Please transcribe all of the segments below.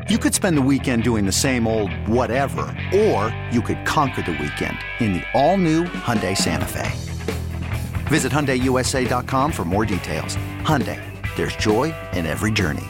You could spend the weekend doing the same old whatever, or you could conquer the weekend in the all-new Hyundai Santa Fe. Visit HyundaiUSA.com for more details. Hyundai, there's joy in every journey.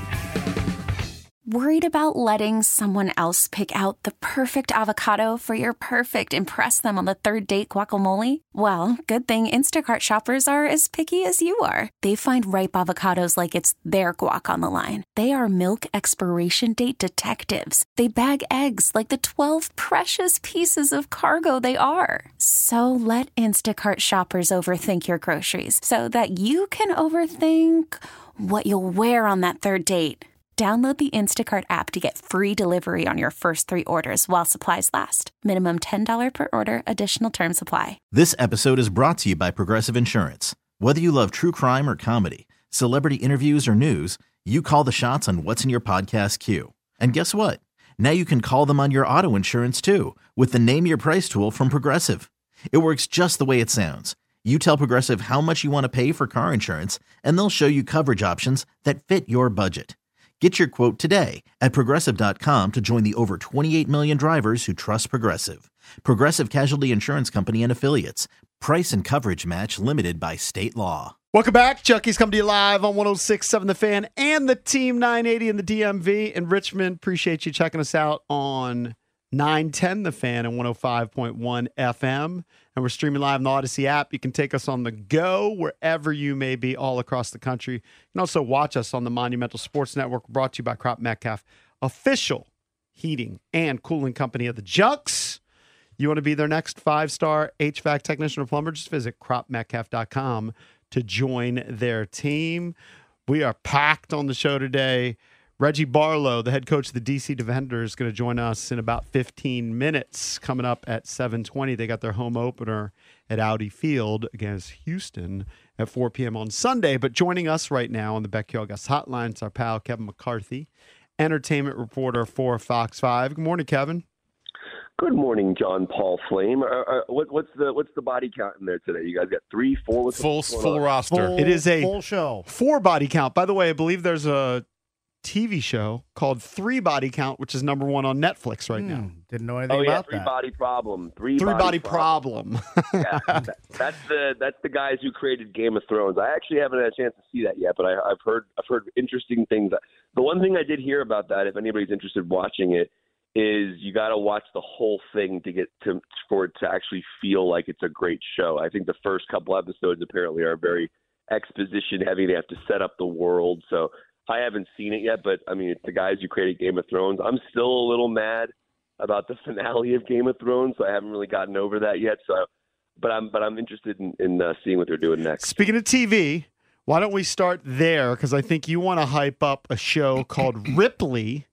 Worried about letting someone else pick out the perfect avocado for your perfect impress them on the third date guacamole? Well, good thing Instacart shoppers are as picky as you are. They find ripe avocados like it's their guac on the line. They are milk expiration date detectives. They bag eggs like the 12 precious pieces of cargo they are. So let Instacart shoppers overthink your groceries so that you can overthink what you'll wear on that third date. Download the Instacart app to get free delivery on your first 3 orders while supplies last. Minimum $10 per order. Additional terms apply. This episode is brought to you by Progressive Insurance. Whether you love true crime or comedy, celebrity interviews or news, you call the shots on what's in your podcast queue. And guess what? Now you can call them on your auto insurance too with the Name Your Price tool from Progressive. It works just the way it sounds. You tell Progressive how much you want to pay for car insurance, and they'll show you coverage options that fit your budget. Get your quote today at Progressive.com to join the over 28 million drivers who trust Progressive. Progressive Casualty Insurance Company and Affiliates. Price and coverage match limited by state law. Welcome back. Chucky's coming to you live on 106.7 The Fan and the Team 980 in the DMV in Richmond. Appreciate you checking us out on 910 The Fan and 105.1 FM. And we're streaming live on the Odyssey app. You can take us on the go wherever you may be all across the country. You can also watch us on the Monumental Sports Network, brought to you by Crop Metcalf, official heating and cooling company of the Junks. You want to be their next 5-star HVAC technician or plumber? Just visit cropmetcalf.com to join their team. We are packed on the show today. Reggie Barlow, the head coach of the DC Defenders, is going to join us in about 15 minutes. Coming up at 7:20, they got their home opener at Audi Field against Houston at 4 p.m. on Sunday. But joining us right now on the Beck Gas Hotline is our pal Kevin McCarthy, entertainment reporter for Fox 5. Good morning, Kevin. Good morning, John Paul Flame. What's the body count in there today? You guys got 3, 4? Full roster. It is a full show. 4 body count. By the way, I believe there's a TV show called 3 Body Count, which is number 1 on Netflix right now. Didn't know anything about that. Body Problem. Three body problem. Yeah, that's the guys who created Game of Thrones. I actually haven't had a chance to see that yet, but I've heard interesting things. The one thing I did hear about that, if anybody's interested in watching it, is you got to watch the whole thing for it to actually feel like it's a great show. I think the first couple episodes apparently are very exposition heavy. They have to set up the world, so I haven't seen it yet, but I mean, it's the guys who created Game of Thrones. I'm still a little mad about the finale of Game of Thrones, so I haven't really gotten over that yet. So, but I'm interested in seeing what they're doing next. Speaking of TV, why don't we start there? Because I think you want to hype up a show called Ripley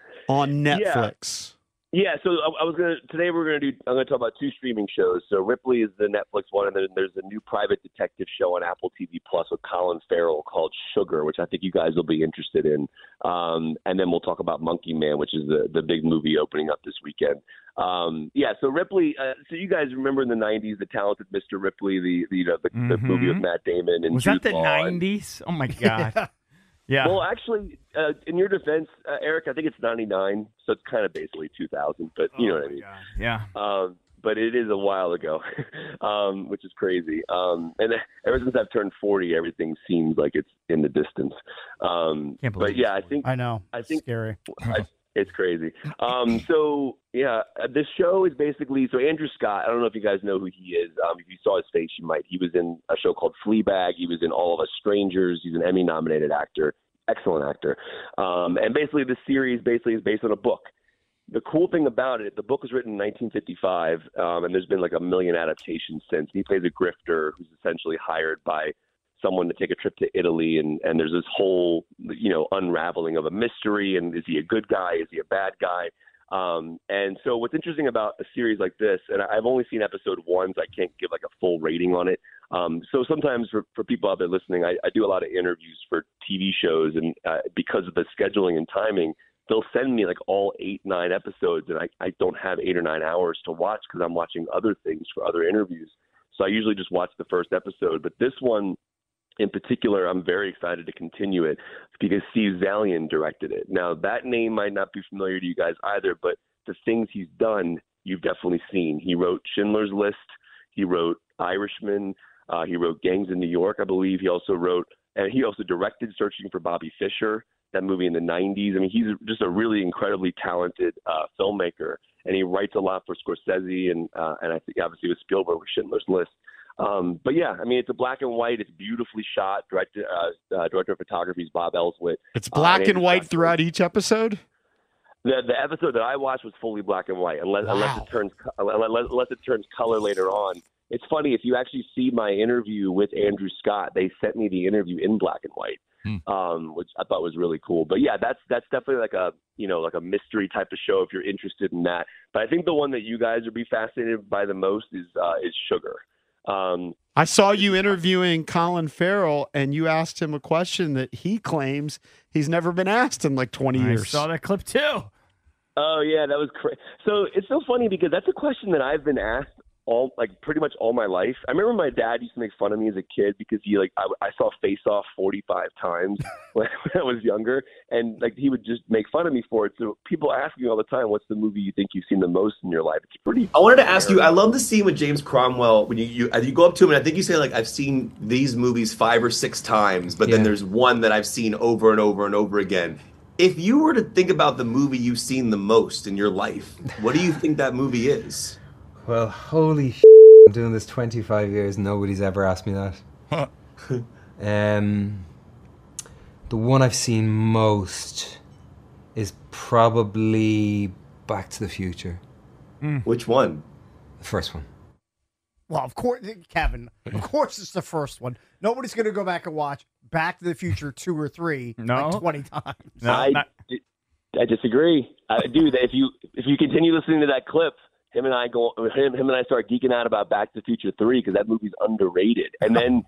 on Netflix. Yeah, so I'm going to talk about 2 streaming shows. So Ripley is the Netflix one, and then there's a new private detective show on Apple TV Plus with Colin Farrell called Sugar, which I think you guys will be interested in. And then we'll talk about Monkey Man, which is the big movie opening up this weekend. So Ripley. So you guys remember in the '90s, The Talented Mr. Ripley, the movie with Matt Damon and was Jude that the Law '90s? Oh my god. Yeah. Well, actually, in your defense, Eric, I think it's 99, so it's kind of basically 2000, but you know what I mean. God. Yeah. But it is a while ago, which is crazy. And ever since I've turned 40, everything seems like it's in the distance. Can't believe but yeah, I know. I think scary. It's crazy. This show is basically, so Andrew Scott, I don't know if you guys know who he is. If you saw his face, you might. He was in a show called Fleabag. He was in All of Us Strangers. He's an Emmy-nominated actor, excellent actor. And basically this series is based on a book. The cool thing about it, the book was written in 1955, and there's been like a million adaptations since. He plays a grifter who's essentially hired by someone to take a trip to Italy, and there's this whole, unraveling of a mystery, and is he a good guy? Is he a bad guy? And so what's interesting about a series like this, and I've only seen episode 1, so I can't give like a full rating on it. So sometimes for people out there listening, I do a lot of interviews for TV shows, and because of the scheduling and timing, they'll send me like all 8-9 episodes, and I don't have 8 or 9 hours to watch because I'm watching other things for other interviews. So I usually just watch the first episode. But this one in particular, I'm very excited to continue it because Steve Zalian directed it. Now, that name might not be familiar to you guys either, but the things he's done, you've definitely seen. He wrote Schindler's List. He wrote Irishman. He wrote Gangs in New York, I believe. He also directed Searching for Bobby Fischer, that movie in the 90s. I mean, he's just a really incredibly talented filmmaker, and he writes a lot for Scorsese and I think obviously with Spielberg with Schindler's List. But yeah, I mean, it's a black and white. It's beautifully shot. Director of photography is Bob Elswit. It's black and white throughout each episode? The episode that I watched was fully black and white, unless it turns color later on. It's funny, if you actually see my interview with Andrew Scott, they sent me the interview in black and white, which I thought was really cool. But yeah, that's definitely like a mystery type of show if you're interested in that. But I think the one that you guys would be fascinated by the most is Sugar. I saw you interviewing Colin Farrell, and you asked him a question that he claims he's never been asked in like 20 years. I saw that clip too. Oh yeah, that was crazy. So it's so funny because that's a question that I've been asked pretty much all my life. I remember my dad used to make fun of me as a kid because I saw Face Off 45 times when I was younger, and he would just make fun of me for it. So people ask me all the time, "What's the movie you think you've seen the most in your life?" It's pretty. I wanted to ask you. I love the scene with James Cromwell when you go up to him, and I think you say I've seen these movies 5 or 6 times, but then there's one that I've seen over and over and over again. If you were to think about the movie you've seen the most in your life, what do you think that movie is? Well, holy I'm doing this 25 years. Nobody's ever asked me that. Huh. The one I've seen most is probably Back to the Future. Which one? The first one. Well, of course, Kevin. Of course, it's the first one. Nobody's going to go back and watch Back to the Future 2 or 3 like 20 times. No, I disagree. Dude, if you continue listening to that clip, him and I start geeking out about Back to the Future 3 because that movie's underrated. And then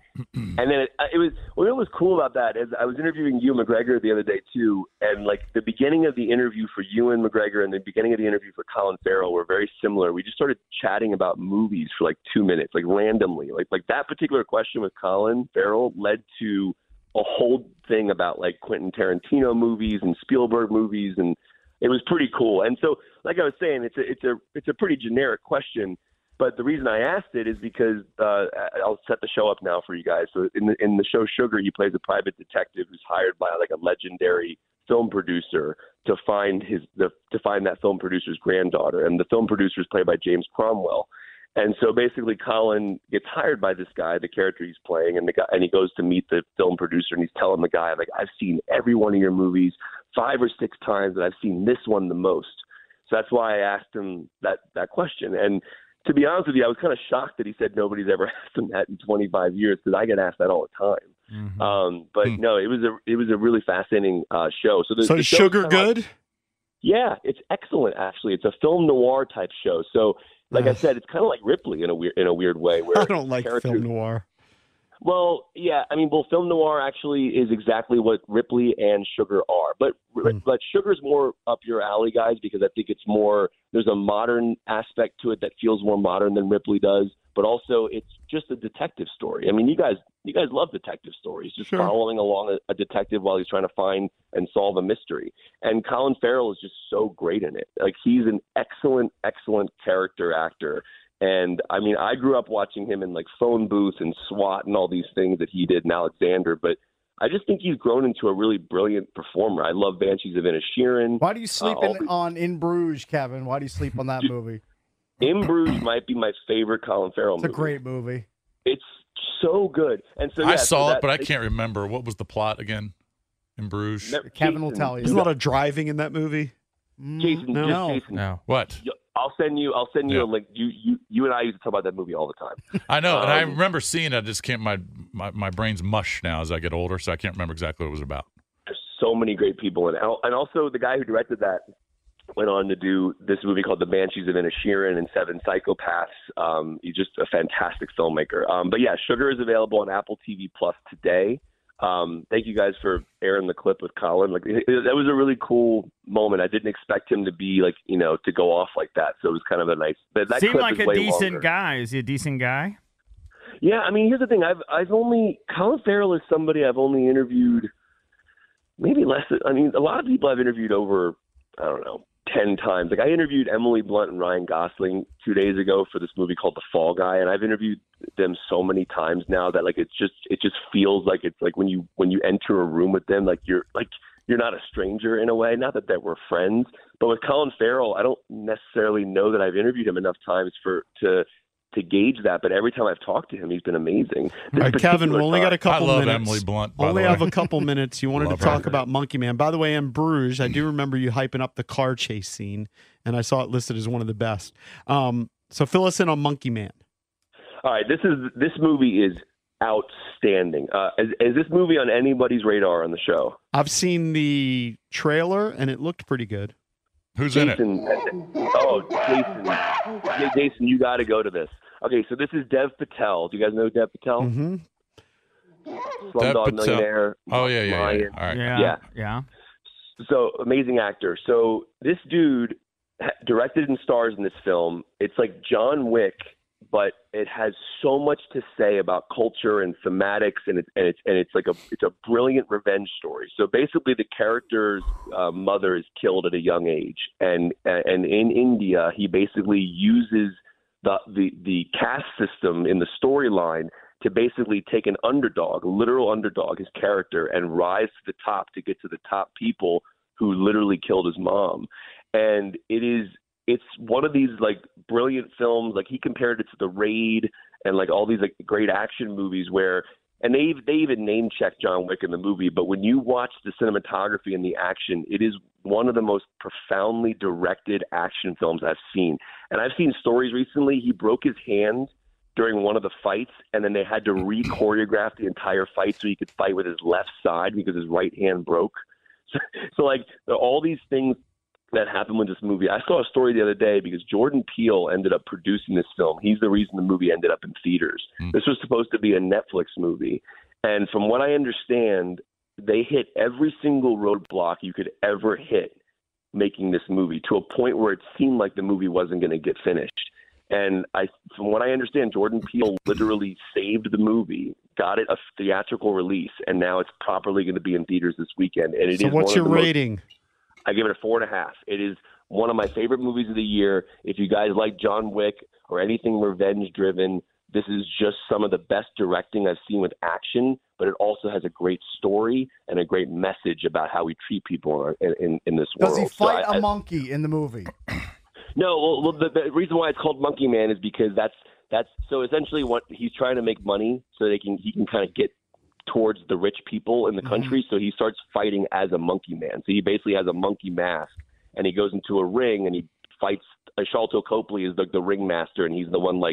it was what was cool about that is I was interviewing Ewan McGregor the other day too, and the beginning of the interview for Ewan McGregor and the beginning of the interview for Colin Farrell were very similar. We just started chatting about movies for 2 minutes, randomly. Like that particular question with Colin Farrell led to a whole thing about Quentin Tarantino movies and Spielberg movies, and it was pretty cool. And so, like I was saying, it's a pretty generic question, but the reason I asked it is because I'll set the show up now for you guys. So in the show Sugar, he plays a private detective who's hired by a legendary film producer to find that film producer's granddaughter, and the film producer is played by James Cromwell. And so basically, Colin gets hired by this guy, the character he's playing, and he goes to meet the film producer, and he's telling the guy, I've seen every one of your movies 5 or 6 times, and I've seen this one the most. So that's why I asked him that question. And to be honest with you, I was kind of shocked that he said nobody's ever asked him that in 25 years because I get asked that all the time. Mm-hmm. But no, it was a really fascinating show. So is Sugar good? Yeah, it's excellent. Actually, it's a film noir type show. So. Like I said, it's kind of like Ripley in a weird way. Where I don't like film noir. Well, yeah, film noir actually is exactly what Ripley and Sugar are. But Sugar's more up your alley, guys, because I think it's more. There's a modern aspect to it that feels more modern than Ripley does. But also, it's just a detective story. You guys love detective stories, just following along a detective while he's trying to find and solve a mystery. And Colin Farrell is just so great in it. He's an excellent, excellent character actor. And I grew up watching him in Phone Booth and SWAT and all these things that he did in Alexander. But I just think he's grown into a really brilliant performer. I love Banshees of Inisherin. Why do you sleep on In Bruges, Kevin? Why do you sleep on that movie? In Bruges might be my favorite Colin Farrell movie. It's a great movie. It's so good. And so I saw it, but I can't remember. What was the plot again? In Bruges? Kevin will tell you. There's a lot of driving in that movie. Jason, Jason. No. What? I'll send you a link. You and I used to talk about that movie all the time. I know, and I remember seeing it. I just can't. My brain's mush now as I get older, so I can't remember exactly what it was about. There's so many great people in it, and also the guy who directed that went on to do this movie called The Banshees of Inisherin and 7 Psychopaths. He's just a fantastic filmmaker. But yeah, Sugar is available on Apple TV Plus today. Thank you guys for airing the clip with Colin. That was a really cool moment. I didn't expect him to be to go off like that. So it was kind of a nice. That seemed clip like is a way decent longer. guy. Is he a decent guy? Yeah, I mean, here's the thing. Colin Farrell is somebody I've only interviewed maybe less. I mean, a lot of people I've interviewed over, I don't know, 10 times. Like I interviewed Emily Blunt and Ryan Gosling 2 days ago for this movie called The Fall Guy, and I've interviewed them so many times now that like it just feels like it's like when you enter a room with them, like you're not a stranger in a way. Not that we're friends, but with Colin Farrell, I don't necessarily know that I've interviewed him enough times to gauge that, but every time I've talked to him, he's been amazing. All right, Kevin, we only got a couple minutes. I love Emily Blunt, by only the way. have a couple minutes. You wanted to talk about Monkey Man. By the way, in Bruges, I do remember you hyping up the car chase scene, and I saw it listed as one of the best. So fill us in on Monkey Man. All right, this movie is outstanding. Is this movie on anybody's radar on the show? I've seen the trailer, and it looked pretty good. Who's Jason, in it? Oh, Jason, you got to go to this. Okay, so this is Dev Patel. Do you guys know Dev Patel? Mm-hmm. Slumdog Millionaire. Oh, yeah. All right. Yeah. So, amazing actor. So, this dude directed and stars in this film. It's like John Wick, but it has so much to say about culture and thematics, and it's a brilliant revenge story. So basically, the character's mother is killed at a young age, and in India, he basically uses the caste system in the storyline to basically take an underdog, a literal underdog, his character, and rise to the top to get to the top people who literally killed his mom. And it's one of these like brilliant films. Like he compared it to The Raid and like all these like great action movies where, and they even name check John Wick in the movie. But when you watch the cinematography and the action, it is one of the most profoundly directed action films I've seen. And I've seen stories recently. He broke his hand during one of the fights, and then they had to re-choreograph the entire fight so he could fight with his left side because his right hand broke. So like all these things that happened with this movie. I saw a story the other day because Jordan Peele ended up producing this film. He's the reason the movie ended up in theaters. This was supposed to be a Netflix movie. And from what I understand, they hit every single roadblock you could ever hit making this movie to a point where it seemed like the movie wasn't going to get finished. And from what I understand, Jordan Peele literally saved the movie, got it a theatrical release, and now it's properly going to be in theaters this weekend. And So what's your rating? I give it a 4.5. It is one of my favorite movies of the year. If you guys like John Wick or anything revenge-driven, this is just some of the best directing I've seen with action, but it also has a great story and a great message about how we treat people in this world. Does he fight a monkey in the movie? No, well, the reason why it's called Monkey Man is because that's so essentially what he's trying to make money so he can kind of get towards the rich people in the country. So he starts fighting as a monkey man. So he basically has a monkey mask, and he goes into a ring and he fights. Sharlto Copley is the ringmaster, and he's the one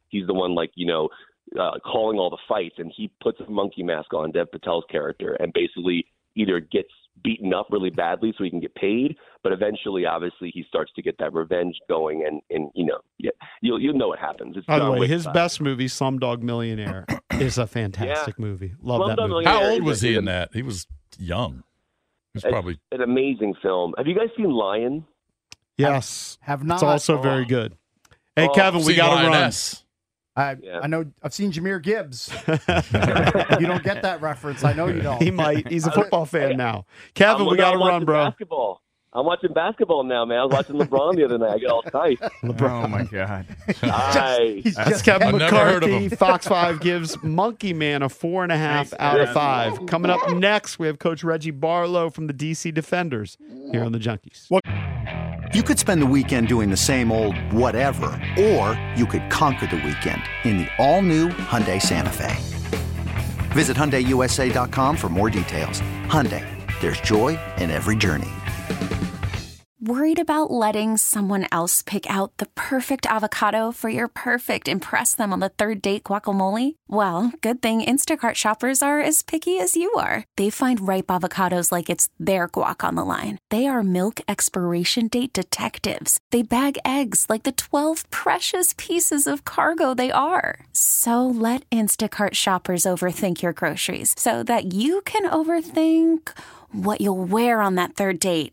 calling all the fights, and he puts a monkey mask on Dev Patel's character and basically either gets beaten up really badly so he can get paid, but eventually, obviously, he starts to get that revenge going, and you'll know what happens. By the way, his best movie, Slumdog Millionaire, is a fantastic movie. Love that movie. How old was he in that? He was young. He was probably an amazing film. Have you guys seen Lion? Yes, have not. It's also very good. Hey, Kevin, we got to run. I know. I've seen Jameer Gibbs. You don't get that reference. I know you don't. He might. He's a football fan now. Kevin, we got to run, bro. Basketball. I'm watching basketball now, man. I was watching LeBron the other night. I got all tight. LeBron. Oh, my God. That's Kevin McCarthy. Fox 5 gives Monkey Man a 4.5 out of 5. Coming up next, we have Coach Reggie Barlow from the DC Defenders here on the Junkies. You could spend the weekend doing the same old whatever, or you could conquer the weekend in the all-new Hyundai Santa Fe. Visit HyundaiUSA.com for more details. Hyundai, there's joy in every journey. Worried about letting someone else pick out the perfect avocado for your perfect impress them on the third date guacamole? Well, good thing Instacart shoppers are as picky as you are. They find ripe avocados like it's their guac on the line. They are milk expiration date detectives. They bag eggs like the 12 precious pieces of cargo they are. So let Instacart shoppers overthink your groceries so that you can overthink what you'll wear on that third date.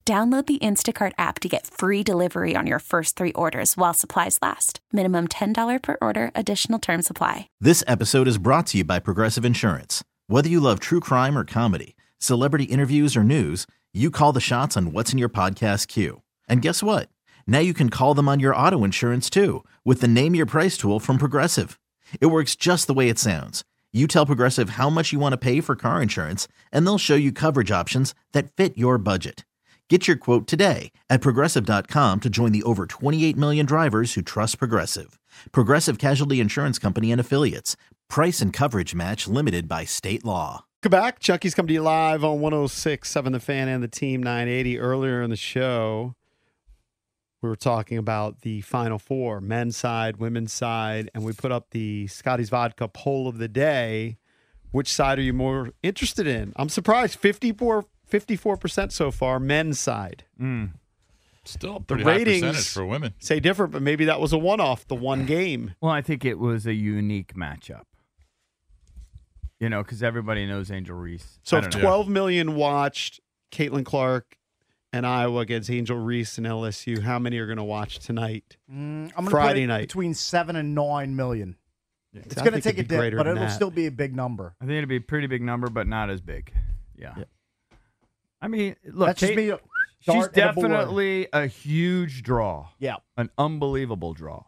Download the Instacart app to get free delivery on your first 3 orders while supplies last. Minimum $10 per order. Additional terms apply. This episode is brought to you by Progressive Insurance. Whether you love true crime or comedy, celebrity interviews or news, you call the shots on what's in your podcast queue. And guess what? Now you can call them on your auto insurance too with the Name Your Price tool from Progressive. It works just the way it sounds. You tell Progressive how much you want to pay for car insurance, and they'll show you coverage options that fit your budget. Get your quote today at Progressive.com to join the over 28 million drivers who trust Progressive. Progressive Casualty Insurance Company and Affiliates. Price and coverage match limited by state law. Welcome back. Chucky's coming to you live on 106.7 The Fan and the Team 980. Earlier in the show, we were talking about the Final Four, men's side, women's side, and we put up the Scotty's Vodka poll of the day. Which side are you more interested in? I'm surprised. 54% so far, men's side. Still a pretty high percentage for women. Say different, but maybe that was a one-off, the one game. Well, I think it was a unique matchup. You know, because everybody knows Angel Reese. So if 12 million watched Caitlin Clark and Iowa against Angel Reese and LSU, how many are going to watch tonight? I'm going to Friday night. Between 7 and 9 million. Yeah. It's going to take a dip, but it'll still be a big number. I think it'll be a pretty big number, but not as big. Yeah. I mean, look, That's just me. She's definitely a huge draw. Yeah. An unbelievable draw.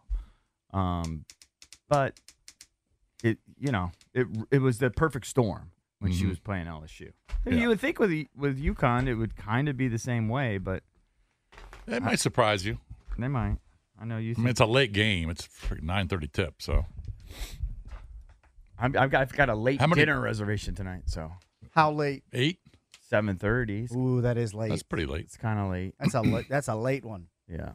But it was the perfect storm when she was playing LSU. Yeah. You would think with UConn it would kind of be the same way, but it might surprise you. They might. I know you. I mean, it's a late game. It's 9:30 tip, so I've got a late dinner reservation tonight. So how late? 8. 7:30. Ooh, that is late. That's pretty late. It's kind of late. That's a late one. Yeah.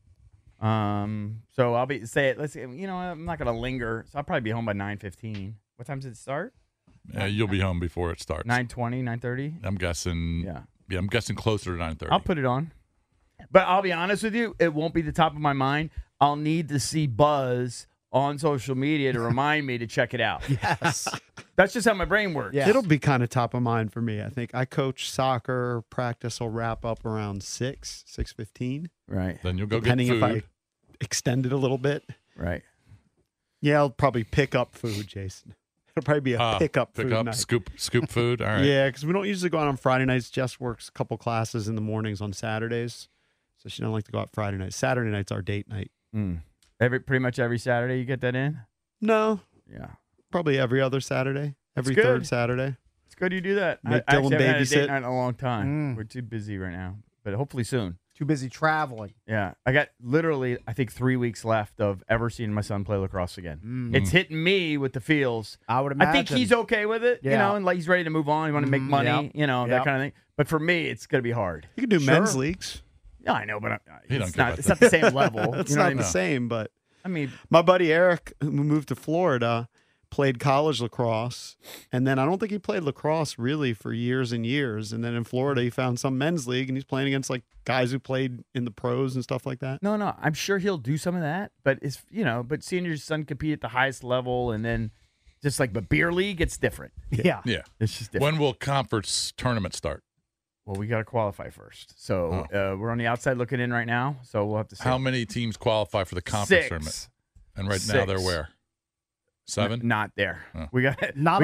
So I'll be I'm not gonna linger. So I'll probably be home by 9:15. What time does it start? Yeah, you'll be home before it starts. 9:20, 9:30. I'm guessing. Yeah, I'm guessing closer to 9:30. I'll put it on. But I'll be honest with you, it won't be the top of my mind. I'll need to see buzz on social media to remind me to check it out. Yes. That's just how my brain works. Yeah. It'll be kind of top of mind for me. I think I coach soccer. Practice will wrap up around 6:15. Right. Then you'll go depending get food. if I extend it a little bit. Right. Yeah, I'll probably pick up food, Jason. It'll probably be a pickup food night. Scoop food. All right. Yeah, because we don't usually go out on Friday nights. Jess works a couple classes in the mornings on Saturdays, so she don't like to go out Friday nights. Saturday night's our date night. Pretty much every Saturday you get that in? No. Yeah. Probably every other Saturday. Every third Saturday. It's good you do that. Make I Dylan haven't had a babysit. date night in a long time. We're too busy right now, but hopefully soon. Too busy traveling. Yeah. I got literally, I think, 3 weeks left of ever seeing my son play lacrosse again. It's hitting me with the feels. I would imagine. I think he's okay with it, and like he's ready to move on. He want to make money, that kind of thing. But for me, it's going to be hard. You can do men's leagues. Yeah, I know, but it's not the same level. It's not the same, but I mean, my buddy Eric, who moved to Florida, played college lacrosse, and then I don't think he played lacrosse really for years and years. And then in Florida, he found some men's league, and he's playing against like guys who played in the pros and stuff like that. No, I'm sure he'll do some of that, but but seeing your son compete at the highest level, and then just like the beer league, it's different. Yeah, it's just different. When will conference tournament start? Well, we got to qualify first. So we're on the outside looking in right now. So we'll have to see. How many teams qualify for the conference tournament? And right now they're where? 7? Not there. Oh. We got to go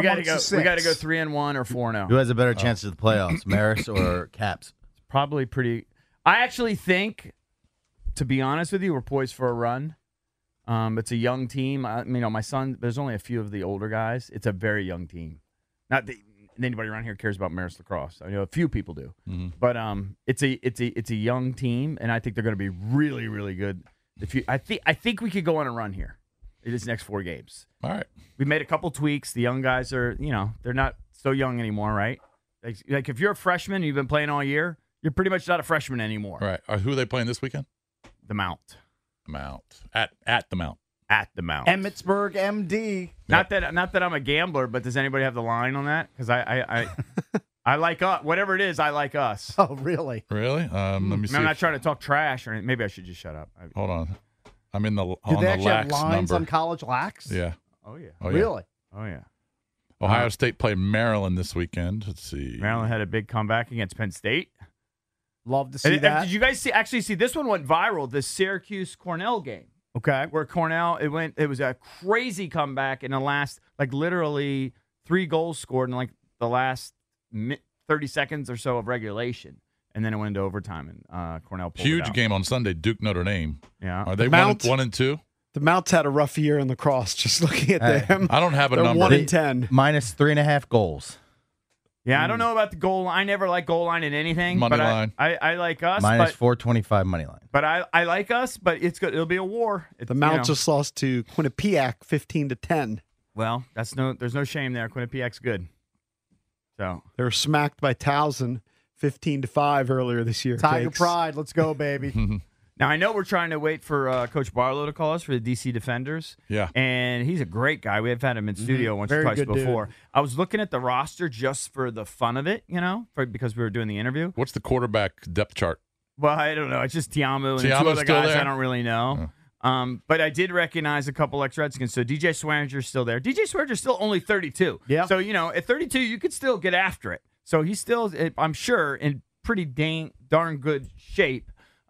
3-1 or 4-0. Who has a better chance at the playoffs, Marist or Caps? Probably pretty. I actually think, to be honest with you, we're poised for a run. It's a young team. My son. There's only a few of the older guys. It's a very young team. Not that anybody around here cares about Marist lacrosse. I know a few people do, but it's a young team, and I think they're going to be really, really good. I think we could go on a run here in these next 4 games. All right. We made a couple tweaks. The young guys are, they're not so young anymore, right? Like if you're a freshman and you've been playing all year, you're pretty much not a freshman anymore. Right. Who are they playing this weekend? The Mount. At the Mount. At the Mount. Emmitsburg, MD. Not that I'm a gambler, but does anybody have the line on that? Because I like whatever it is. I like us. Oh, really? Really? Let me see. I'm not trying to talk trash or anything. Maybe I should just shut up. Hold on. I'm in the Do they actually have lines number. on college lax? Yeah. Oh yeah. Really? Oh yeah. Ohio State played Maryland this weekend. Let's see. Maryland had a big comeback against Penn State. Love to see And that. did you guys see this one went viral, the Syracuse Cornell game. Okay. Where Cornell, it was a crazy comeback in the last, like literally 3 goals scored in like the last 30 seconds or so of regulation. And then it went into overtime, and Cornell pulled it Huge out. game on Sunday, Duke Notre Dame. Yeah. Are they Mount- 1 and 2? The Mounts had a rough year in lacrosse. Just looking at them, I don't have a they're number. 1 and 10. Minus 3.5 goals. Yeah, I don't know about the goal line. I never like goal line in anything. Money but line. I like us. Minus but, 425 money line. But I like us, but it's good. It'll be a war. The Mounts just lost to Quinnipiac 15-10. Well, there's no shame there. Quinnipiac's good. So they were smacked by Towson 15-5 earlier this year. Tiger Cakes. Pride. Let's go, baby. Now, I know we're trying to wait for Coach Barlow to call us for the DC Defenders. Yeah. And he's a great guy. We have had him in studio once or Very twice good dude. before. I was looking at the roster just for the fun of it, because we were doing the interview. What's the quarterback depth chart? Well, I don't know. It's just Tiamu and the 2 Tiamu's other still guys there? I don't really know. But I did recognize a couple ex-Redskins. So DJ Swearinger's still there. DJ Swearinger's still only 32. Yeah. So, at 32, you could still get after it. So he's still, I'm sure, in pretty darn good shape.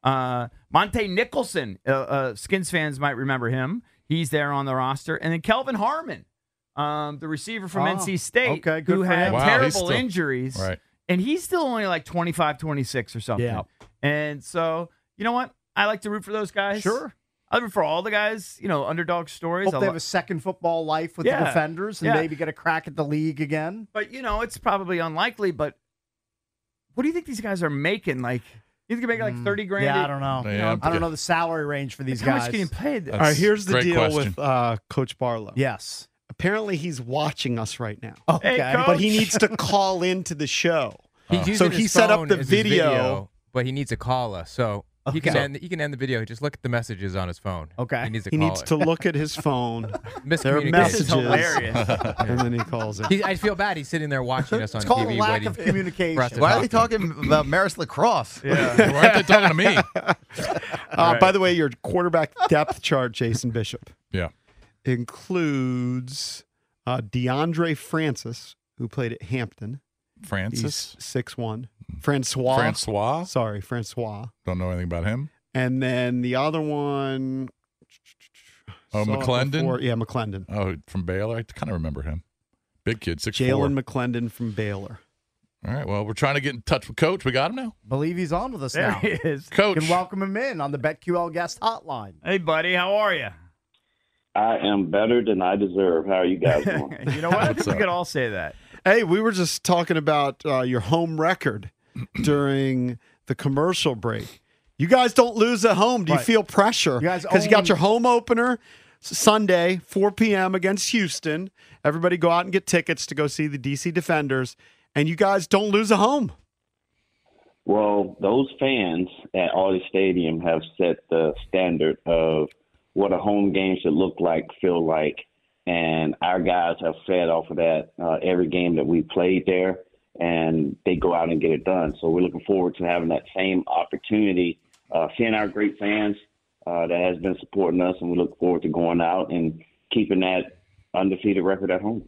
Monte Nicholson, Skins fans might remember him. He's there on the roster. And then Kelvin Harmon, the receiver from NC State, okay, good who for had him. Wow, terrible he's still- injuries. Right. And he's still only like 25, 26 or something. Yeah. And so, you know what? I like to root for those guys. Sure. I root for all the guys, underdog stories. Hope they have a second football life with Yeah. the Defenders and Yeah. maybe get a crack at the league again. But, it's probably unlikely. But what do you think these guys are making? Like, you think they're making like 30 grand? Yeah, I don't know. Yeah. I don't know the salary range for these How guys. much getting paid? All right, here's the Great deal question. with Coach Barlow. Yes. Apparently, he's watching us right now. Okay. Hey, Coach. But he needs to call into the show. He's using So his he set up phone the as his video. but he needs to call us. So he Okay. can end the video. Just look at the messages on his phone. Okay. He needs to He call needs it. to look at his phone. There are Miscommunication. This is messages. hilarious. And then he calls it. I feel bad. He's sitting there watching us on It's called TV a lack waiting of for us communication. to Why are talk they to him. talking about Marist Lacrosse? Yeah. Why aren't they talking to me? Right. By the way, your quarterback depth chart, Jason Bishop, Yeah. includes DeAndre Francis, who played at Hampton. Francis? He's 6'1". Francois. Francois? Sorry, Francois. Don't know anything about him. And then the other one. Oh, saw it McClendon? before. Yeah, McClendon. Oh, from Baylor? I kind of remember him. Big kid, 6'4". Jalen McClendon from Baylor. All right, well, we're trying to get in touch with Coach. We got him now? Believe he's on with us There now. he is. Coach. You can welcome him in on the BetQL guest hotline. Hey, buddy. How are you? I am better than I deserve. How are you guys doing? You know what? I think What's we up? could all say that. Hey, we were just talking about your home record during the commercial break. You guys don't lose at home. Do you Right. feel pressure? You guys Because you got own- your home opener Sunday, 4 p.m. against Houston. Everybody go out and get tickets to go see the DC Defenders. And you guys don't lose at home. Well, those fans at Audi Stadium have set the standard of what a home game should look like, feel like, and our guys have fed off of that every game that we played there, and they go out and get it done. So we're looking forward to having that same opportunity, seeing our great fans that has been supporting us, and we look forward to going out and keeping that undefeated record at home.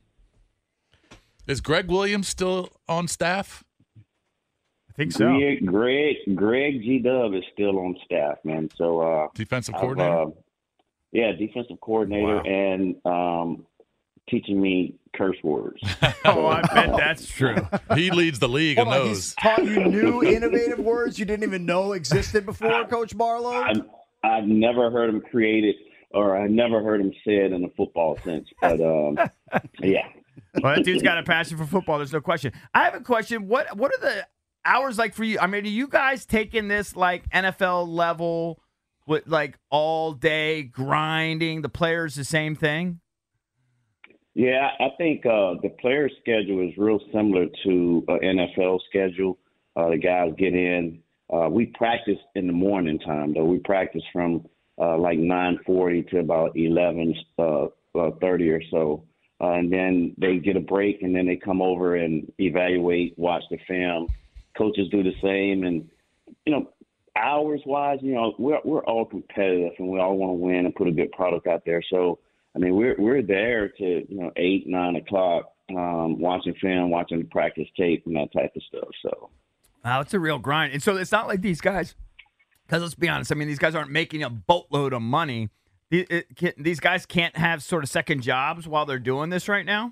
Is Greg Williams still on staff? I think so. Greg G. Dub is still on staff, man. So Defensive coordinator? Defensive coordinator, Wow. and teaching me curse words. Oh, I bet that's true. He leads the league in Hold on, those. he's taught you new innovative words you didn't even know existed before, Coach Barlow? I've never heard him create it, or I never heard him say it in a football sense. But yeah. Well, that dude's got a passion for football. There's no question. I have a question. What are the hours like for you? I mean, are you guys taking this like NFL level with like all day grinding? The players the same thing? Yeah, I think the player schedule is real similar to an NFL schedule. The guys get in. We practice in the morning time, though. We practice from like 9:40 to about 11:30 or so. And then they get a break, and then they come over and evaluate, watch the film. Coaches do the same. And, hours-wise, we're all competitive, and we all want to win and put a good product out there. So, I mean, we're there to 8, 9 o'clock, watching film, watching the practice tape, and that type of stuff. So, Wow, it's a real grind. And so it's not like these guys, because let's be honest, I mean, these guys aren't making a boatload of money. These guys can't have sort of second jobs while they're doing this right now?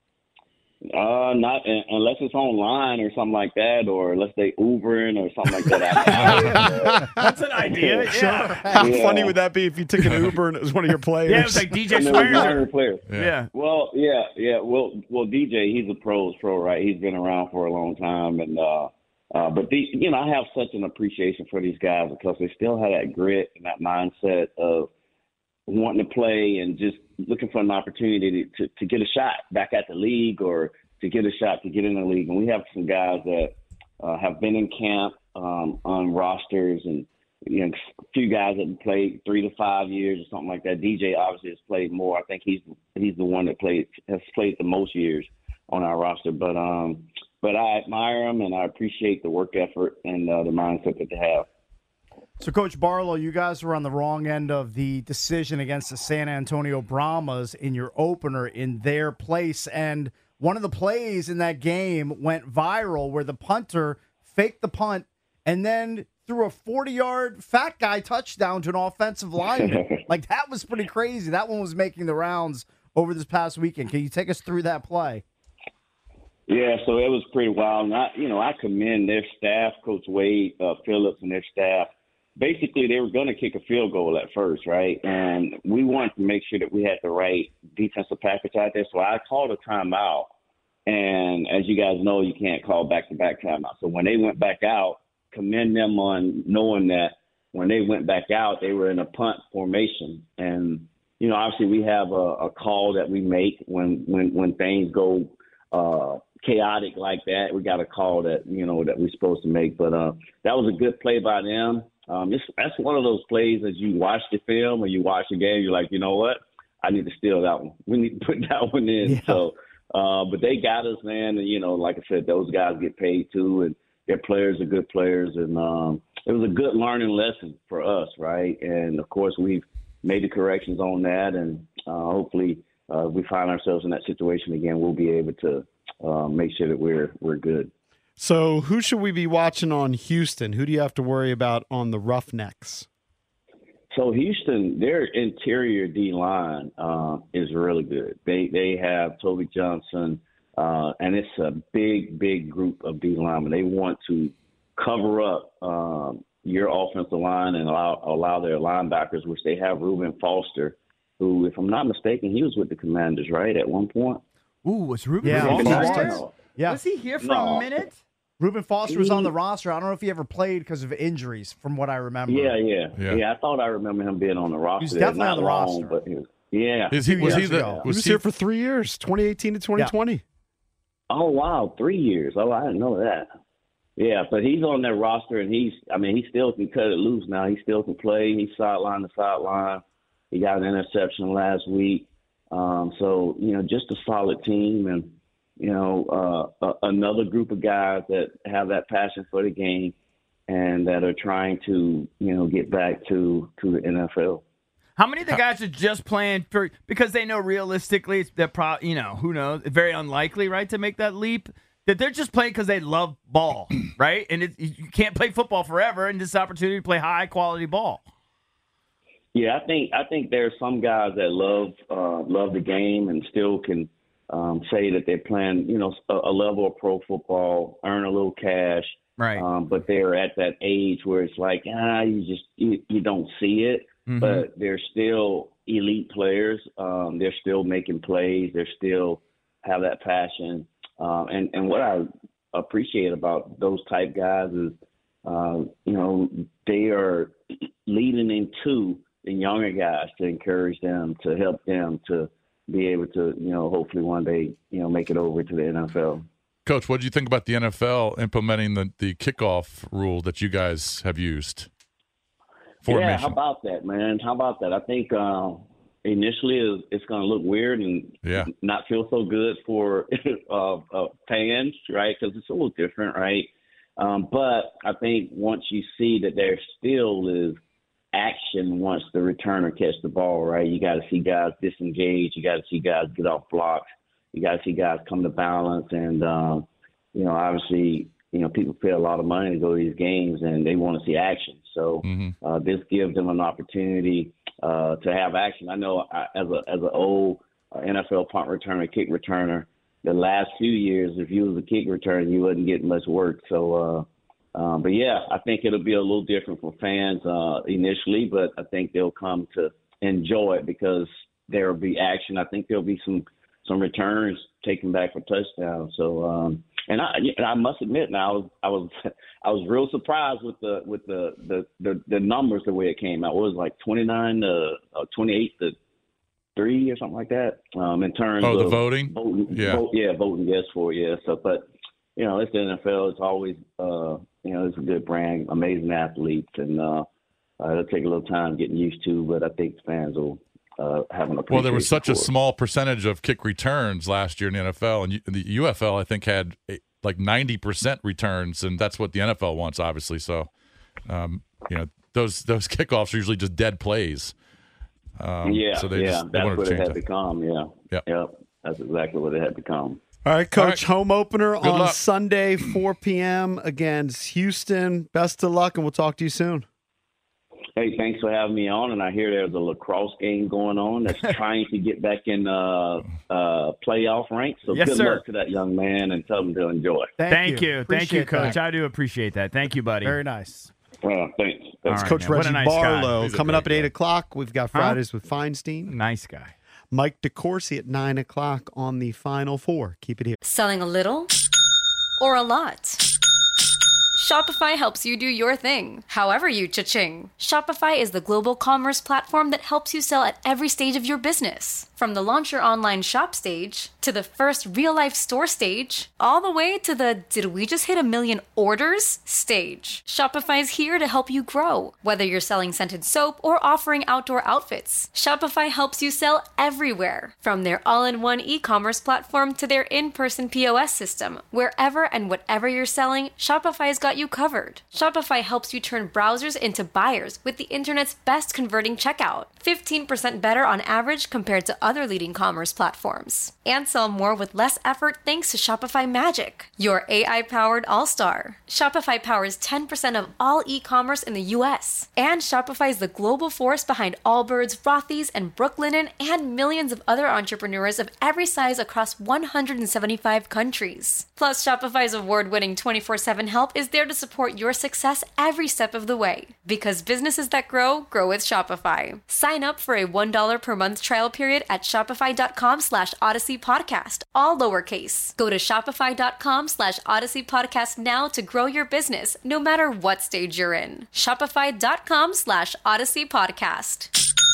Not unless it's online or something like that, or unless they Ubering or something like that. That's an idea. Yeah. How funny would that be if you took an Uber and it was one of your players? Yeah, it was like DJ And it was Swears. one of your players. Yeah. Well, yeah. Well, DJ, he's a pro, right? He's been around for a long time, and but I have such an appreciation for these guys because they still have that grit and that mindset of wanting to play and just looking for an opportunity to get a shot back at the league or to get a shot to get in the league. And we have some guys that have been in camp on rosters, and a few guys that have played 3 to 5 years or something like that. DJ obviously has played more. I think he's the one that has played the most years on our roster. But I admire him and I appreciate the work effort and the mindset that they have. So, Coach Barlow, you guys were on the wrong end of the decision against the San Antonio Brahmas in your opener in their place. And one of the plays in that game went viral where the punter faked the punt and then threw a 40-yard fat guy touchdown to an offensive lineman. Like, that was pretty crazy. That one was making the rounds over this past weekend. Can you take us through that play? Yeah, so it was pretty wild. And I commend their staff, Coach Wade Phillips and their staff. Basically, they were going to kick a field goal at first, right? And we wanted to make sure that we had the right defensive package out there. So I called a timeout. And as you guys know, you can't call back-to-back timeout. So when they went back out, commend them on knowing that when they went back out, they were in a punt formation. And, obviously we have a call that we make when things go chaotic like that. We got a call that, that we're supposed to make. But that was a good play by them. That's one of those plays as you watch the film or you watch the game, you're like, you know what? I need to steal that one. We need to put that one in. Yeah. So, but they got us, man. And, like I said, those guys get paid too, and their players are good players. And it was a good learning lesson for us, right? And, of course, we've made the corrections on that. And hopefully if we find ourselves in that situation again, we'll be able to make sure that we're good. So who should we be watching on Houston? Who do you have to worry about on the Roughnecks? So Houston, their interior D-line is really good. They have Toby Johnson, and it's a big group of D-linemen. They want to cover up your offensive line and allow their linebackers, which they have Reuben Foster, who, if I'm not mistaken, he was with the Commanders, right, at one point? Ooh, was Reuben Foster? Yeah. Was he here for a minute? Reuben Foster was on the roster. I don't know if he ever played because of injuries, from what I remember. Yeah. I thought I remember him being on the roster. He was definitely on the roster. But He was here for 3 years, 2018 to 2020. Yeah. Oh, wow, 3 years. Oh, I didn't know that. Yeah, but he's on that roster, and he still can cut it loose now. He still can play. He's sideline to sideline. He got an interception last week. So, just a solid team, and another group of guys that have that passion for the game and that are trying to, get back to the NFL. How many of the guys are just playing because they know realistically they're who knows, very unlikely, right, to make that leap, that they're just playing because they love ball, right? And you can't play football forever, and this is an opportunity to play high-quality ball. Yeah, I think there are some guys that love the game and still can say that they're playing, a level of pro football, earn a little cash, right? But they're at that age where it's like, you don't see it, but they're still elite players. They're still making plays. They still have that passion. And what I appreciate about those type guys is, they are leading into the younger guys to encourage them, to help them to be able to, hopefully one day, make it over to the NFL. Coach, what do you think about the NFL implementing the kickoff rule that you guys have used? Yeah, how about that, man? How about that? I think initially it's going to look weird and not feel so good for fans, right? Because it's a little different, right? But I think once you see that there still is action once the returner catch the ball, right? You got to see guys disengage. You got to see guys get off blocks. You got to see guys come to balance. And, obviously people pay a lot of money to go to these games, and they want to see action. So this gives them an opportunity to have action. I know as an old NFL punt returner, kick returner, the last few years, if you was a kick returner, you wouldn't get much work. So, but yeah, I think it'll be a little different for fans initially, but I think they'll come to enjoy it because there will be action. I think there'll be some returns taken back for touchdowns. So, and I must admit, now I was real surprised with the numbers the way it came out. It was like 29 to 28 to 3 or something like that. In terms of the voting, voting yes for it, yeah. So, but it's the NFL. It's always it's a good brand, amazing athletes, and it'll take a little time getting used to. But I think fans will have an appreciation. Well, there was such a small percentage of kick returns last year in the NFL, and the UFL I think had like 90% returns, and that's what the NFL wants, obviously. So, those kickoffs are usually just dead plays. So they that's what it had become. Yeah. That's exactly what it had become. All right, Coach, home opener Good on luck. Sunday, 4 p.m. against Houston. Best of luck, and we'll talk to you soon. Hey, thanks for having me on. And I hear there's a lacrosse game going on that's trying to get back in playoff ranks. So Yes, good sir. luck to that young man and tell him to enjoy. Thank you, Appreciate Coach. that. I do appreciate that. Thank you, buddy. Very nice. Well, thanks. All It's right, Coach man. What Reggie a nice guy. Barlow He's a coming up at great 8 guy. o'clock. We've got Fridays with Feinstein. Nice guy. Mike DeCourcy at 9 o'clock on the Final Four. Keep it here. Selling a little or a lot? Shopify helps you do your thing, however you cha-ching. Shopify is the global commerce platform that helps you sell at every stage of your business. From the launch your online shop stage, to the first real-life store stage, all the way to the did we just hit 1 million orders stage. Shopify's here to help you grow. Whether you're selling scented soap or offering outdoor outfits, Shopify helps you sell everywhere. From their all-in-one e-commerce platform to their in-person POS system, wherever and whatever you're selling, Shopify's got you covered. Shopify helps you turn browsers into buyers with the internet's best converting checkout. 15% better on average compared to other leading commerce platforms. And sell more with less effort thanks to Shopify Magic, your AI-powered all-star. Shopify powers 10% of all e-commerce in the U.S. And Shopify is the global force behind Allbirds, Rothy's, and Brooklinen, and millions of other entrepreneurs of every size across 175 countries. Plus, Shopify's award-winning 24/7 help is there to support your success every step of the way. Because businesses that grow, grow with Shopify. Sign up for a $1 per month trial period at shopify.com/Odyssey Podcast, all lowercase. Go to shopify.com/Odyssey Podcast now to grow your business, no matter what stage you're in. Shopify.com/Odyssey Podcast.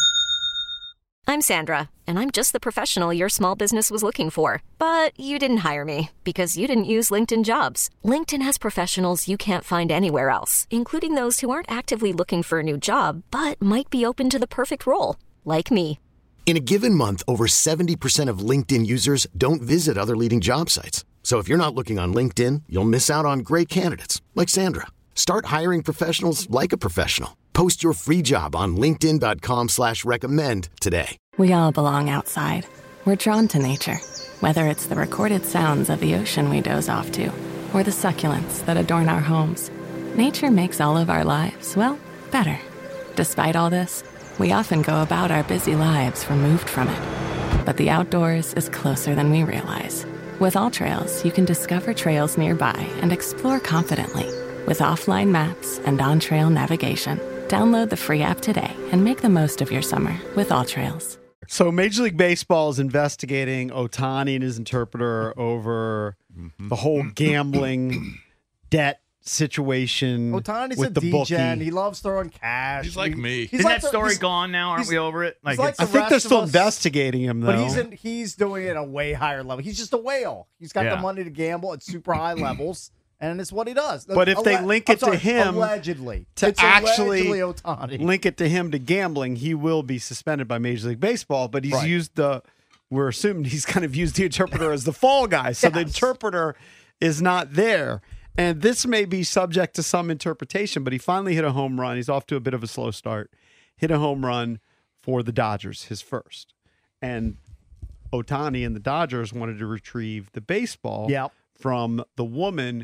I'm Sandra, and I'm just the professional your small business was looking for. But you didn't hire me because you didn't use LinkedIn Jobs. LinkedIn has professionals you can't find anywhere else, including those who aren't actively looking for a new job, but might be open to the perfect role, like me. In a given month, over 70% of LinkedIn users don't visit other leading job sites. So if you're not looking on LinkedIn, you'll miss out on great candidates like Sandra. Start hiring professionals like a professional. Post your free job on linkedin.com/recommend today. We all belong outside. We're drawn to nature, whether it's the recorded sounds of the ocean we doze off to, or the succulents that adorn our homes. Nature makes all of our lives, well, better. Despite all this, we often go about our busy lives removed from it. But the outdoors is closer than we realize. With AllTrails, you can discover trails nearby and explore confidently. With offline maps and on-trail navigation, download the free app today and make the most of your summer with AllTrails. So Major League Baseball is investigating Ohtani and his interpreter over the whole gambling debt situation Ohtani's with a the bookie. degen. He loves throwing cash. He's like me. He's Isn't like that story he's- gone now? Aren't he's- we over it? he's like I the think they're rest of still us, investigating him, though. But he's doing it at a way higher level. He's just a whale. He's got the Yeah. money to gamble at super high levels, and it's what he does. But if they link it to him allegedly, to it's actually allegedly Ohtani. link it to him to gambling, he will be suspended by Major League Baseball. But he's Right. used we're assuming he's kind of used the interpreter as the fall guy. So the interpreter is not there. And this may be subject to some interpretation, but he finally hit a home run. He's off to a bit of a slow start. Hit a home run for the Dodgers, his first. And Ohtani and the Dodgers wanted to retrieve the baseball from the woman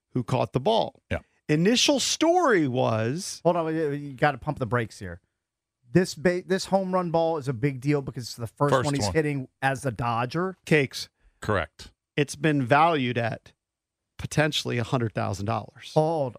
who caught the ball. Yeah. Initial story was... Hold on, you got to pump the brakes here. This home run ball is a big deal because it's the first one he's hitting as a Dodger. Cakes. Correct. It's been valued at potentially $100,000. Hold.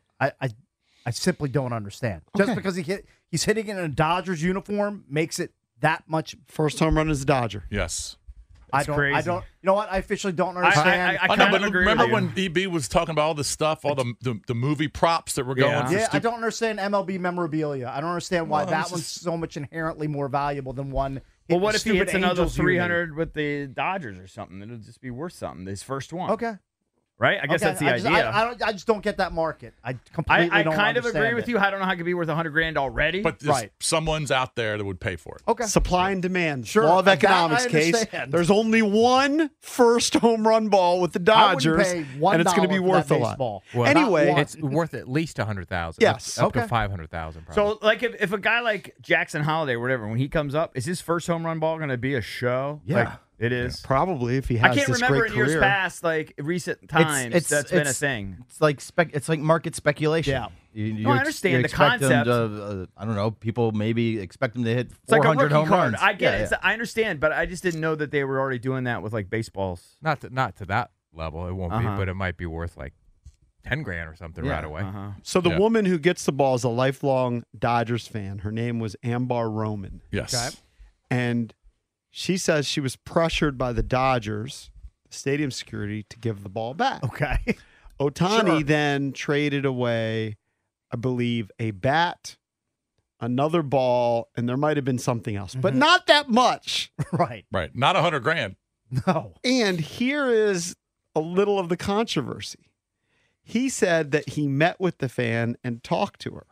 I simply don't understand. Just because he's hitting it in a Dodgers uniform makes it that much. First home run is a Dodger. Yes. I don't. You know what? I officially don't understand. I know, but remember when EB was talking about all this stuff, all the movie props that were going? Yeah, I don't understand MLB memorabilia. I don't understand why that one's so much inherently more valuable than one. Well, what if he hits another 300 with the Dodgers or something? It'll just be worth something. His first one. Okay. Right? I guess that's the idea. I just don't get that market. I completely don't kind of understand agree with you. I don't know how it could be worth $100,000 already. But someone's out there that would pay for it. Okay. Supply and demand. Sure. Law of That economics I case. understand. There's only one first home run ball with the Dodgers, I wouldn't pay $1 and it's going to be for worth that a lot. baseball. Well, Anyway, it's worth at least $100,000. Yes. Up to $500,000. So, like, if a guy like Jackson Holiday or whatever, when he comes up, is his first home run ball going to be a show? Yeah. Like, it is. Probably if he has I can't this remember great in years career. past, like recent times, that's been a thing. It's like market speculation. Yeah. You I understand you the expect concept. Them to, I don't know. People maybe expect them to hit It's like a 400 rookie home card. runs. I get Yeah, it. I understand, but I just didn't know that they were already doing that with like baseballs. Not to that level, it won't be, Uh-huh. but it might be worth like $10,000 or something right away. So the woman who gets the ball is a lifelong Dodgers fan. Her name was Ambar Roman. Yes. Okay. And she says she was pressured by the Dodgers, stadium security, to give the ball back. Okay. Ohtani then traded away, I believe, a bat, another ball, and there might have been something else, but not that much. Right. Right. Not $100,000. No. And here is a little of the controversy. He said that he met with the fan and talked to her.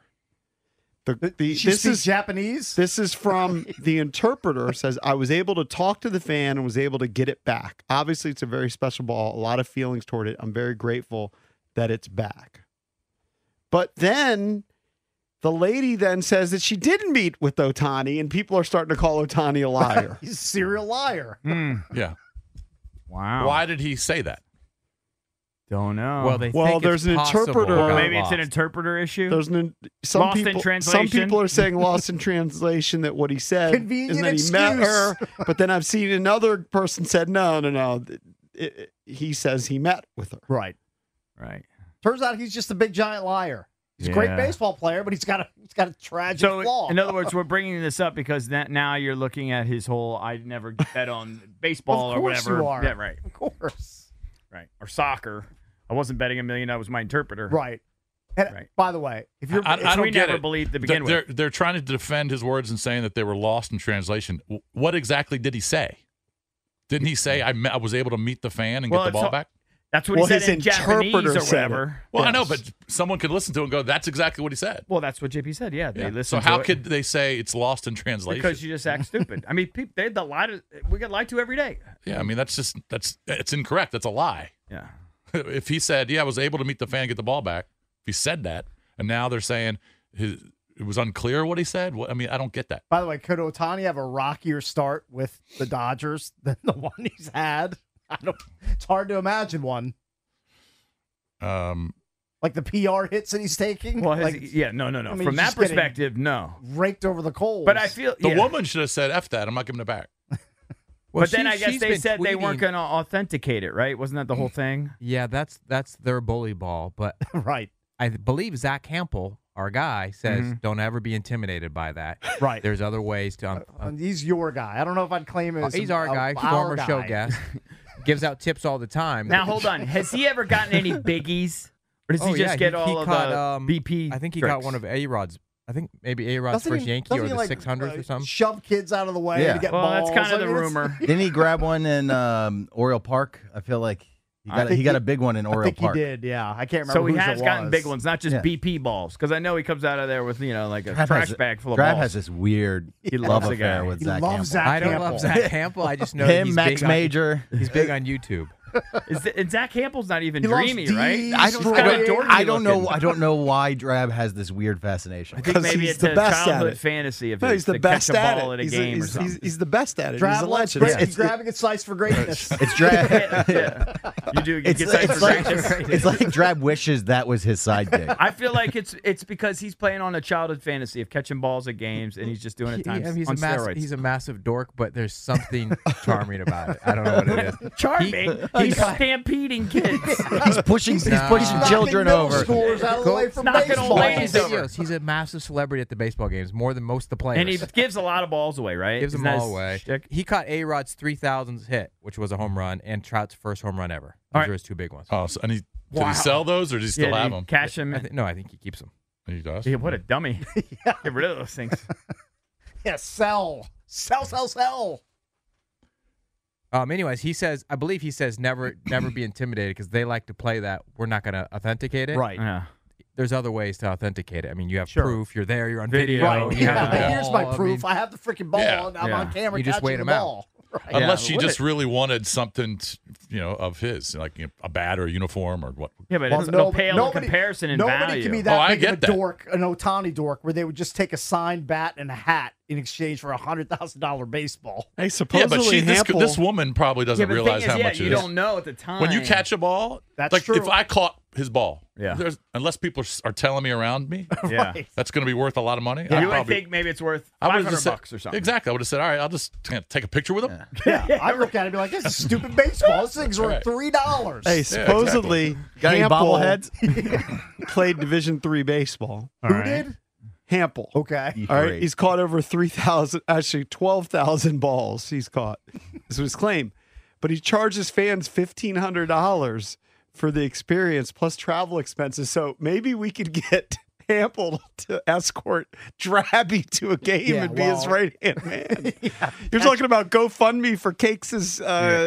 She speaks Japanese? This is from the interpreter. Says, I was able to talk to the fan and was able to get it back. Obviously, it's a very special ball. A lot of feelings toward it. I'm very grateful that it's back. But then the lady then says that she didn't meet with Ohtani, and people are starting to call Ohtani a liar. He's a serial liar. Yeah. Wow. Why did he say that? Don't know. Well, think there's it's an interpreter. Or maybe it's an interpreter issue. There's Lost in translation? Some people are saying lost in translation that what he said Convenient is that he met her. But then I've seen another person said no. He says he met with her. Right. Right. Turns out he's just a big giant liar. He's a great baseball player, but he's got a tragic flaw. In other words, we're bringing this up because now you're looking at his whole I never bet on baseball Of or course whatever. you are. Yeah, right. Of course. Right. Or soccer. I wasn't betting $1 million. I was my interpreter. Right. And by the way, if you're, I don't we get never it. believed to begin with. They're trying to defend his words and saying that they were lost in translation. What exactly did he say? Didn't he say I was able to meet the fan and get the ball back? That's what he said his in Japanese or interpreter said whatever. Well, I know, but someone could listen to it and go, "That's exactly what he said." Well, that's what JP said. Yeah, they Yeah. listened. So how to it. could they say it's lost in translation? Because you just act stupid. I mean, people, they we get lied to every day. Yeah, I mean that's it's incorrect. That's a lie. Yeah. If he said, "Yeah, I was able to meet the fan and get the ball back," if he said that, and now they're saying it was unclear what he said. I mean, I don't get that. By the way, could Ohtani have a rockier start with the Dodgers than the one he's had? It's hard to imagine one. Like the PR hits that he's taking. Well, no. I mean, from that he's just getting perspective, no. Raked over the coals. But I feel The woman should have said, "F that. I'm not giving it back." But then I guess they said they weren't going to authenticate it, right? Wasn't that the whole thing? Yeah, that's their bully ball. But right, I believe Zach Hampel, our guy, says don't ever be intimidated by that. Right. There's other ways to. He's your guy. I don't know if I'd claim him as he's our guy, former show guest. Gives out tips all the time. Now hold on. Has he ever gotten any biggies, or does he just get all of the BP? I think he tricks? got one of A-Rod's. I think maybe A-Rod's first Yankee or the 600s or something. Shove kids out of the way to get balls. That's kind of the rumor. Didn't he grab one in Oriole Park? I feel like he got a big one in Oriole I think Park. he did, yeah. I can't remember So he whose has it gotten was. big ones, not just BP balls. Because I know he comes out of there with like a trash bag full of Trav balls. has this weird He love loves the affair guy. with He Zach loves Campbell. Zach I don't Campbell. love Zach Campbell. I just know Him, he's Max big Major. He's big on YouTube. And Zach Hampel's not even He loves dreamy, right? I He's kinda dorky I don't know. looking. I don't know why Drab has this weird fascination. I think maybe he's it's the a best at childhood it. fantasy of No, his he's the to best catch a at ball it. at a game or something. He's the best at it. He's a Drab loves legend. he's grabbing a slice for greatness. It's Drab. You do. You It's, get it's like it's like Drab wishes that was his side gig. I feel like it's because he's playing on a childhood fantasy of catching balls at games, and he's just doing it times I mean, on steroids. He's a massive dork, but there's something charming about it. I don't know what it is. Charming. He's stampeding kids. He's pushing children over. Schoolers out of the way from knocking baseball. old ladies over. He's a massive celebrity at the baseball games, more than most of the players. And he gives a lot of balls away, right? Gives Isn't them that all his away. shtick? He caught A-Rod's 3,000th hit, which was a home run, and Trout's first home run ever. Those are his two big ones. Oh, so, and did he sell those, or does he still have them? Cash them. No, I think he keeps them. He does. Yeah, what a dummy. Get rid of those things. Yeah, sell. Anyways, I believe he says never be intimidated because they like to play that. We're not going to authenticate it. Right. Yeah. There's other ways to authenticate it. I mean, you have Sure. proof. You're there. You're on Video. video. Right. you have Yeah, the ball. here's my I proof. mean, I have the freaking ball, Yeah. and I'm on camera You just catching wait the him out. ball. Right. Unless she what just it- really wanted something, of his, like a bat or a uniform or what. Yeah, but Well, it's no pale in comparison in nobody value. can be Oh, that I big get of a that. dork, an Ohtani dork, where they would just take a signed bat and a hat in exchange for a $100,000 baseball. Hey, Yeah, supposedly but Hampel, this woman probably doesn't Yeah, but the realize thing is, how much you it is. don't know at the time. When you catch a ball, That's like true. if I caught his ball, Yeah. unless people are telling me around me, Yeah. that's going to be worth a lot of money. You would think maybe it's worth I would've $500 just said- or something. Exactly. I would have said, all right, I'll just take a picture with him. Yeah, I look at it and be like, this is stupid baseball. This thing's worth Right. $3. hey, supposedly Got any Hampel bobbleheads? played Division III baseball. Who did? Hampel. Okay. All right, he's caught over 3,000, actually 12,000 balls he's caught. This was his claim. But he charges fans $1,500 for the experience plus travel expenses. So maybe we could get Hampel to escort Drabby to a game Yeah, and be his well- right-hand man. You're talking about GoFundMe for Cakes'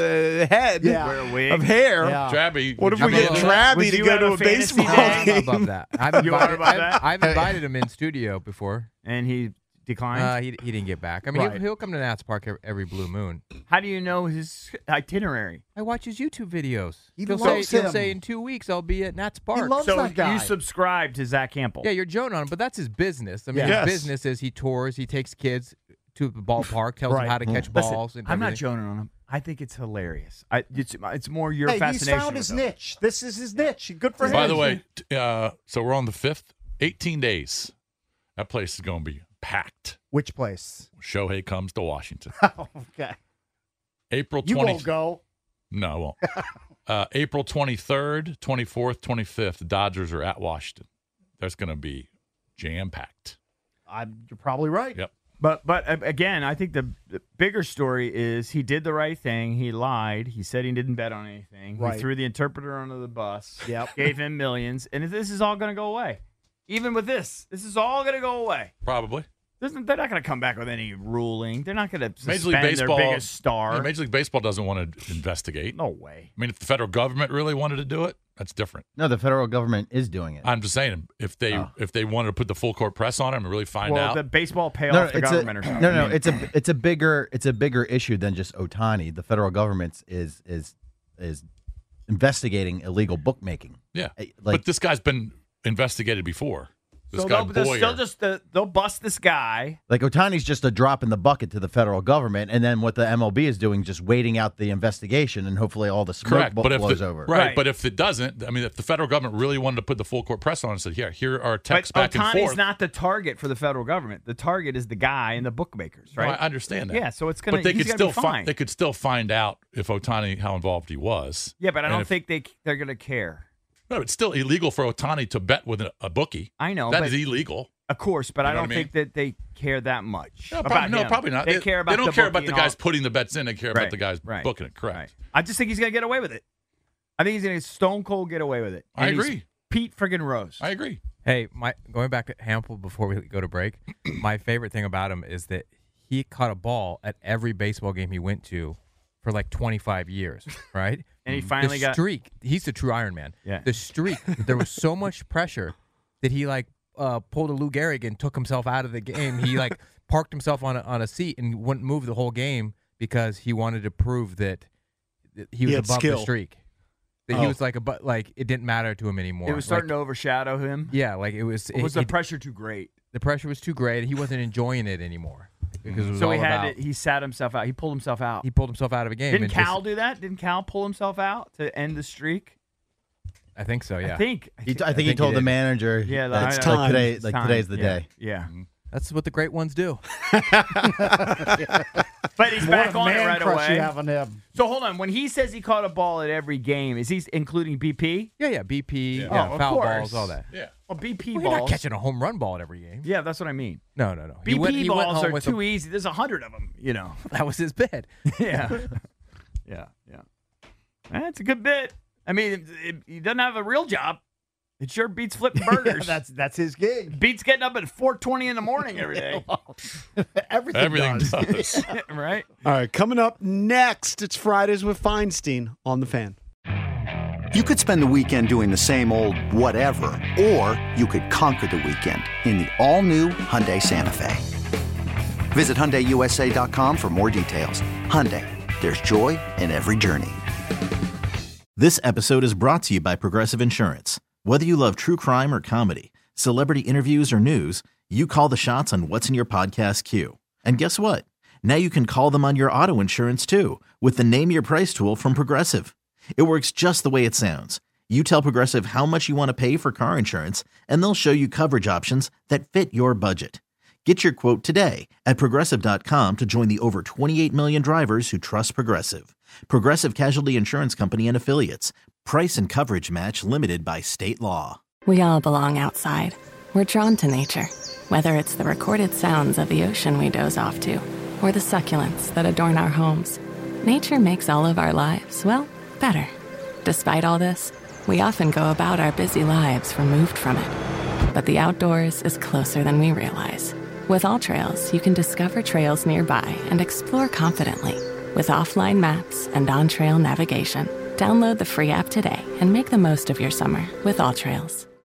head Yeah. Wear a wig. of hair. Yeah. Drabby. What if would we you get be able- Drabby Was to you go at to a a fantasy baseball day? I'm game? above that. I've You are invited, above that? I've invited him in studio before. And he declined. He didn't get back. I mean, Right. he'll come to Nats Park every blue moon. How do you know his itinerary? I watch his YouTube videos. He He'll loves say, him. He'll say in 2 weeks I'll be at Nats Park. loves So that guy. you subscribe to Zach Campbell. Yeah, you're joking on him, but that's his business. I mean, Yes. his business is he tours, he takes kids to the ballpark, tells them Right. how to catch Listen, balls. And I'm not everything. joning on him. I think it's hilarious. It's more your Hey, he's fascination. found with his him. niche. This is his niche. Good for him. By the way, so we're on the 5th, 18 days. That place is going to be packed. Which place? Shohei comes to Washington. Okay. April 20th. You won't go. No, I won't. April 23rd, 24th, 25th, the Dodgers are at Washington. There's going to be jam-packed. You're probably right. Yep. But again, I think the bigger story is he did the right thing. He lied. He said he didn't bet on anything. Right. He threw the interpreter under the bus. Yep. Gave him millions. And this is all going to go away. Even with this is all going to go away. Probably. They're not going to come back with any ruling. They're not going to Major suspend League Baseball, their biggest star. Yeah, Major League Baseball doesn't want to investigate. No way. I mean, if the federal government really wanted to do it, that's different. No, the federal government is doing it. I'm just saying, if they wanted to put the full court press on him and really find Well, out. the baseball pay off the government or something. No, it's a bigger issue than just Ohtani. The federal government is investigating illegal bookmaking. Yeah, Like, but this guy's been investigated before. This So guy they'll Boyer. still they'll bust this guy. Like Ohtani's just a drop in the bucket to the federal government, and then what the MLB is doing, just waiting out the investigation, and hopefully all the smoke Correct, but if blows the, over. right, but if it doesn't, I mean, if the federal government really wanted to put the full court press on and said, here are texts But back and Ohtani's forth. not the target for the federal government. The target is the guy and the bookmakers, No, right? I understand that. Yeah, so it's gonna. But they he's could gonna still be fine. they could still find out if Ohtani how involved he was. Yeah, but I And don't if- think they're going to care. No, it's still illegal for Ohtani to bet with a bookie. I know that but, is illegal. Of course, but You I know don't what I mean? think that they care that much. No, about probably, no, him. probably not. They care about. They don't the care about bookie the and all- guys putting the bets in. They care about the guys right, booking it. Correct. right. I just think he's going to get away with it. I think he's going to stone cold get away with it. I And he's agree. Pete friggin' Rose. I agree. Hey, going back to Hampel before we go to break, my favorite thing about him is that he caught a ball at every baseball game he went to for like 25 years, right? And he finally the got streak. He's the true Iron Man. Yeah. The streak. There was so much pressure that he pulled a Lou Gehrig and took himself out of the game. He parked himself on a seat and wouldn't move the whole game because he wanted to prove that he was had above skill. the streak. That He was like it didn't matter to him anymore. It was starting to overshadow him. Yeah, like it was. Or was the pressure too great? The pressure was too great. He wasn't enjoying it anymore because it was So all he had about. he sat himself out. He pulled himself out. He pulled himself out of a game. Didn't and Cal do that? Didn't Cal pull himself out to end the streak? I think so. Yeah. I think I think he told the manager. Yeah, that's I know. like today. It's Like time. today's the Yeah. day. Yeah. That's what the great ones do. But he's What back a on it man right crush away. you have on him. So hold on. When he says he caught a ball at every game, is he including BP? Yeah, BP, Yeah. Oh, of foul course. balls, all that. Yeah. Well, BP Well, balls. you're not catching a home run ball at every game. Yeah, that's what I mean. No. BP he went balls home are with too easy. There's 100 of them. You know. That was his bid. Yeah. Yeah. That's a good bit. I mean, he doesn't have a real job. It sure beats flipping burgers. That's his gig. Beats getting up at 4:20 in the morning every day. Everything does. Right? All right, coming up next, it's Fridays with Feinstein on The Fan. You could spend the weekend doing the same old whatever, or you could conquer the weekend in the all-new Hyundai Santa Fe. Visit HyundaiUSA.com for more details. Hyundai, there's joy in every journey. This episode is brought to you by Progressive Insurance. Whether you love true crime or comedy, celebrity interviews or news, you call the shots on what's in your podcast queue. And guess what? Now you can call them on your auto insurance too with the Name Your Price tool from Progressive. It works just the way it sounds. You tell Progressive how much you want to pay for car insurance, and they'll show you coverage options that fit your budget. Get your quote today at Progressive.com to join the over 28 million drivers who trust Progressive. Progressive Casualty Insurance Company and Affiliates. Price and coverage match limited by state law. We all belong outside. We're drawn to nature, whether it's the recorded sounds of the ocean we doze off to, or the succulents that adorn our homes. Nature makes all of our lives, well, better. Despite all this, we often go about our busy lives removed from it. But the outdoors is closer than we realize. With AllTrails, you can discover trails nearby and explore confidently. With offline maps and on-trail navigation, download the free app today and make the most of your summer with AllTrails.